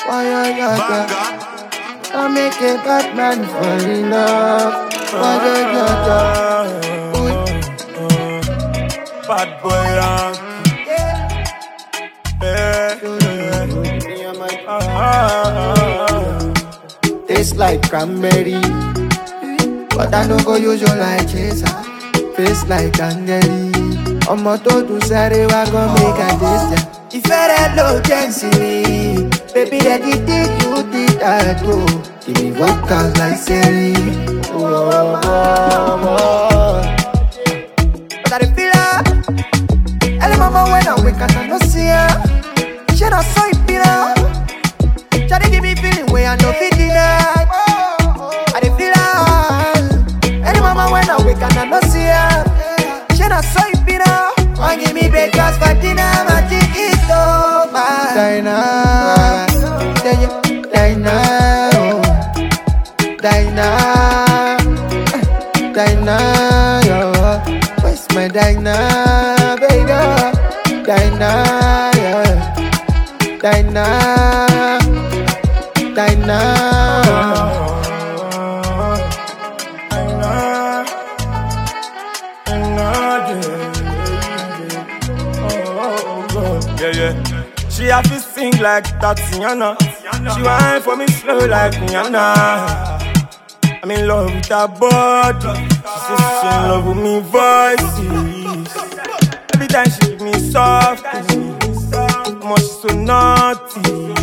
Why I make a bad man fall in love. Bad boy, Taste like cranberry, but I don't go use you like chaser. Face like candy. Ọmọ tó dùn sáré wá gon make a taste. Ìfẹ́ rẹ ló jẹ́ nsìnmi. Baby, anything you did I do. Give me vocals like Siri. But I dey feel her. Early mama when I wake up I no see her. She not so happy. Shawty give me feeling where I no fit deny. I dey feel her. Early mama when I wake up I no see her. She not so happy now. Won't give me breakfast for dinner. My think it's over. Dinah, yo. Where's my Dinah, baby? Dinah, yeah. Dinah. Yeah. She have to sing like Tatiana. She whine for me slow like Rihanna. I'm in love with her body. She says she in love with me voices. Every time she give me soft, much so naughty.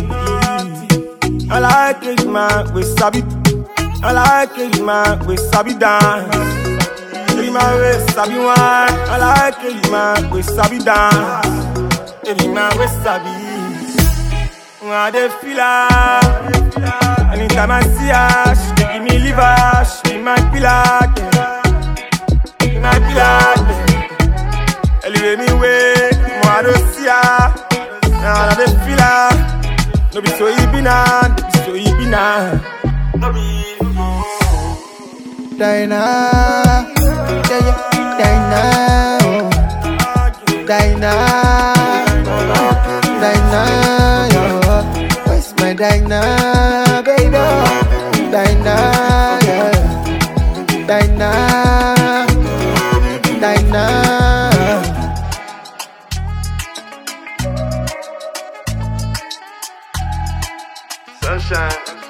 I like it, man, we sabi. I like it, man, we sabi dance. Baby, man, we sabi wine. I like it, man, we sabi dance. Baby, man, we sabi. I dey feel her. Anytime I see her, she dey give me liver. She be my pillar, be my pillar. Elevate me way, more I don't see her. Now I dey feel her. No be so easy now, no be so easy now. No be easy. Dinah, yo. Where's my Dinah, baby? Dinah, yeah. Dinah. Sunshine.